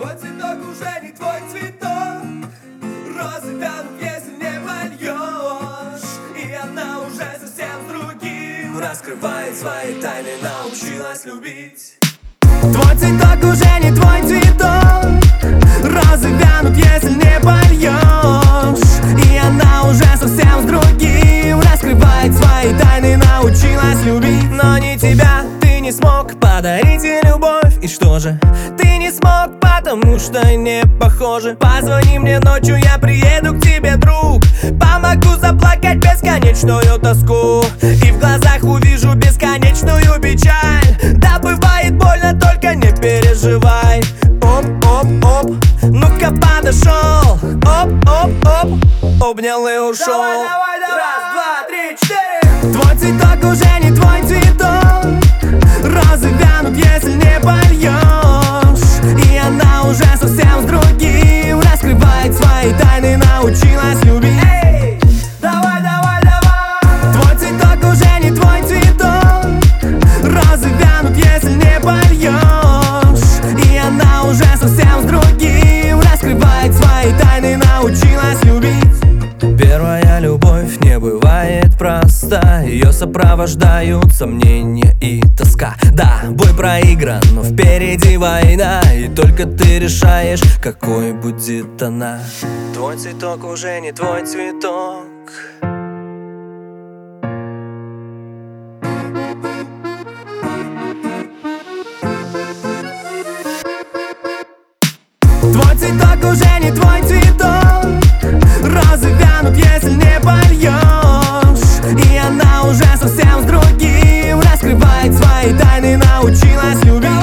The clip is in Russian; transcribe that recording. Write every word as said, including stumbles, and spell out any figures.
Твой цветок уже не твой цветок. Розы вянут, если не польешь. И она уже совсем с другим раскрывает свои тайны, научилась любить. Твой цветок уже не твой цветок. Розы вянут, если не польешь. И она уже совсем с другим раскрывает свои тайны, научилась любить. Но не тебя, ты не смог подарить ей любовь. И что же? Ты не смог, потому что не похожи. Позвони мне ночью, я приеду к тебе, друг. Помогу заплакать бесконечную тоску. И в глазах увижу бесконечную печаль. Да, бывает больно, только не переживай. Оп-оп-оп, ну-ка подошел. Оп-оп-оп, обнял и ушел. Давай, давай, давай. Раз, два, три, четыре. Твой цветок уже не твой цветок. Розы вянут, если не польешь. И она уже совсем с другим раскрывает свои тайны, научилась любить. Эй, давай, давай, давай. Твой цветок уже не твой цветок. Розы вянут, если не польешь. И она уже совсем с другим раскрывает свои тайны, научилась любить. Первая любовь не бывает проста. Ее сопровождают сомнения и тоска. Да, бой проигран, но впереди война. И только ты решаешь, какой будет она. Твой цветок уже не твой цветок. Твой цветок уже не твой цветок. Розы вянут, если не польешь. И она уже совсем с другим раскрывает свои тайны, научилась любить.